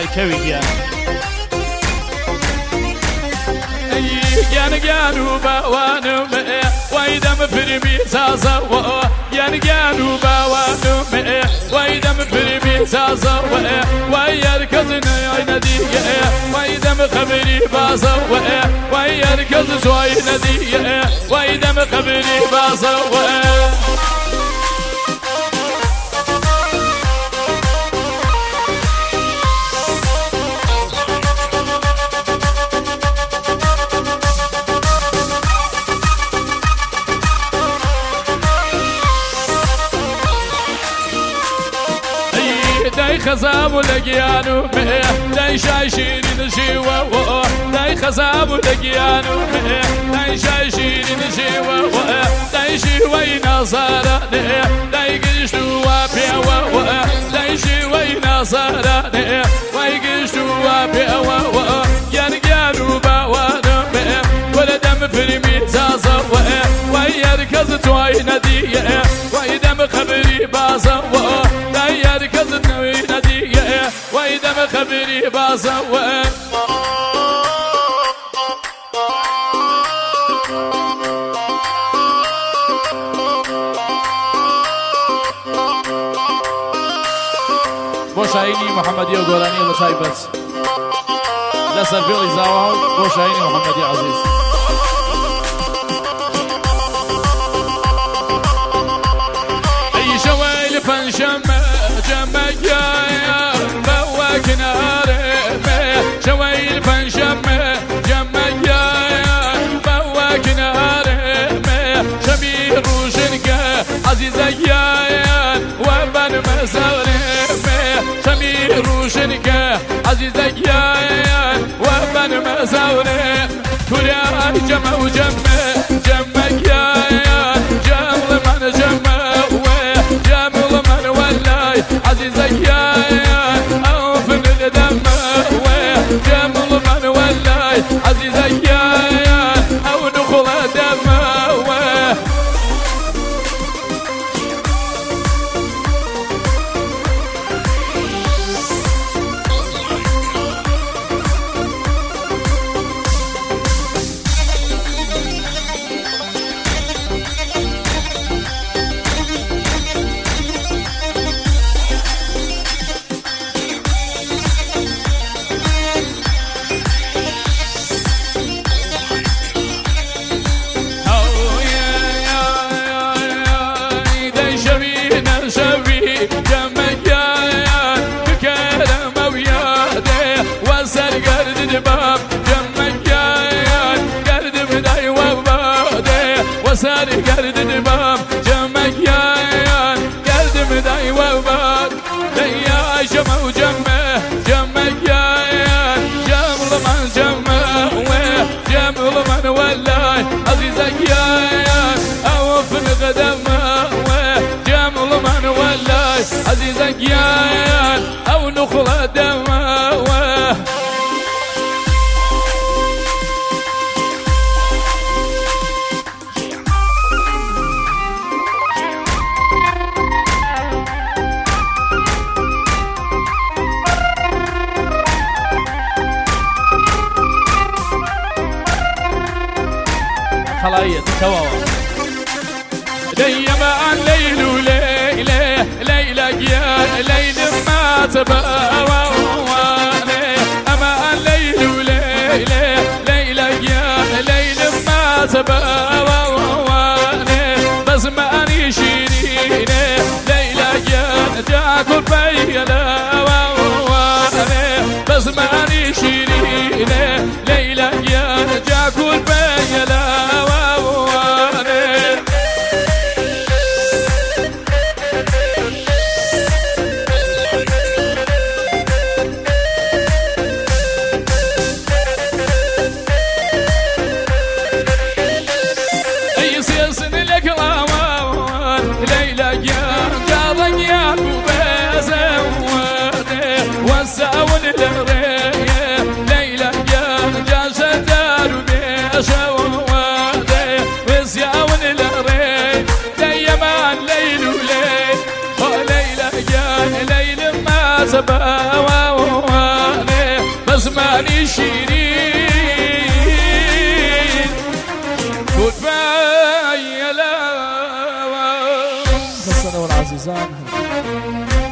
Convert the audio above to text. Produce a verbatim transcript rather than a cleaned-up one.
كوي ين جانو باوانو مئ ويدم فرمي زازا و ين جانو باوانو مئ ويدم فرمي زازا و ويركزنا يندي ويدم خبري بازا و ويركز شوي ندي ويدم خبري بازا و داي خزام ولقيانو مئ داي شايشين جوا داي خزام ولقيانو مئ داي شايشين جوا داي شوي نصارى داي قشتو وابيوا داي شوي نصارى داي قشتو وابيوا ينقانو باوانو مئ ولدم فرمي زازا ويركز توي ندي ويدم خبري بازا داي يركز ندي ويدم خبري بازا بوشايني محمدي وقولاني لطيبت لسر فيلي زاوها بوشايني محمدي عزيز اي شويل فنشم جمك يا بواك ناري شويل فنشم جمك يا بواك ناري شبير روشنك عزيزك يا وبن مساري شبير روشنك عزيزك يا وبن مساري كل يا جمع وجمع جمك يا جمل من جمع جمل من ولاي عزيزك يا اوفن الدم جمل من ولاي عزيزك يا او دخل الدم وسار قرد دباب جمك يا قرد مداي وباب يا جمع وجمع جمك يا جمل من جمع جمل من ولاي عزيزك يا اوفن غدم جمل من ولاي عزيزك يا او نخل دم خلايا تكواوا ديما الليل وليلة ليلك يا ليل ما تباوى أما الليل وليلة ليلك يا ليل ما تباوى بس ما أني شيرين ليلك يا تاكل بيلا بس ما أني شيرين ليلك يا تاكل بيلا وساون الريه ليلى يا جاش دار بيشواده وساون الريه دايما الليل وليل ليلى يا ليل ما سبا يعني شيرين كنت بايلا السنة والعزيزان